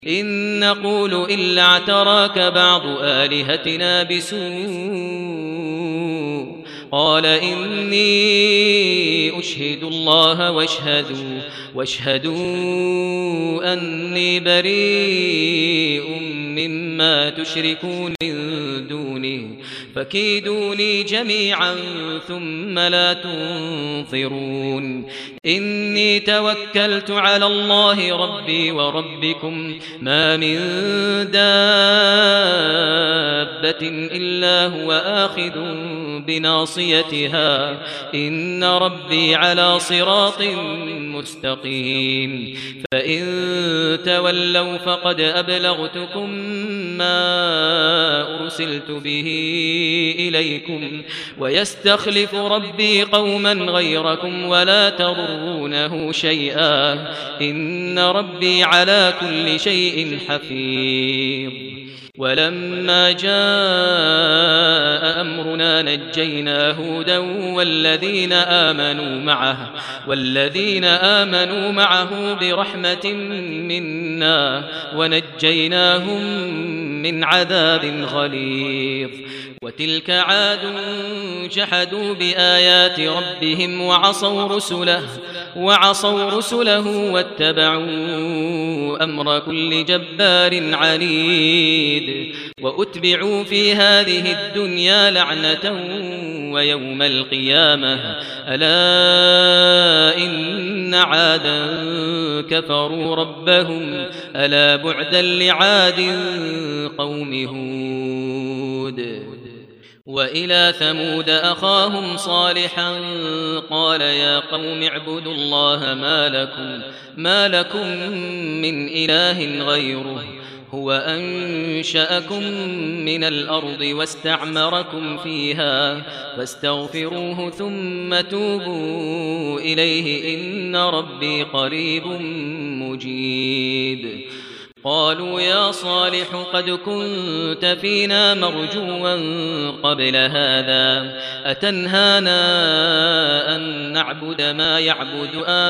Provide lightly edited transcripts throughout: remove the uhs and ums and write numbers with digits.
إن نقول إلا اعتراك بعض آلهتنا بسوء قال إني أشهد الله واشهدوا أني بريء مما تشركون من دونه فكيدوني جميعا ثم لا تنظرون إني توكلت على الله ربي وربكم ما من دابة إلا هو آخذ بناصيتها إن ربي على صراط مستقيم فإن تولوا فقد أبلغتكم ما أرسلت به إليكم ويستخلف ربي قوما غيركم ولا تضرونه شيئا إن ربي على كل شيء حفيظ ولما جاء أمرنا نجينا هودا والذين آمنوا معه برحمة منا ونجيناهم من عذاب غليظ وتلك عاد جحدوا بآيات ربهم وعصوا رسله واتبعوا أمر كل جبار عنيد وأتبعوا في هذه الدنيا لعنة ويوم القيامة ألا إن عادا كفروا ربهم ألا بعدا لعاد قوم هود وإلى ثمود أخاهم صالحا قال يا قوم اعبدوا الله ما لكم من إله غيره هو أنشأكم من الأرض واستعمركم فيها فاستغفروه ثم توبوا إليه إن ربي قريب مجيب قالوا يا صالح قد كنت فينا مرجوا قبل هذا أتنهانا أن نعبد ما يعبد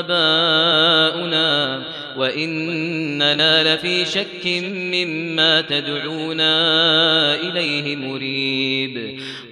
آباؤنا وإننا لفي شك مما تدعونا إليه مريب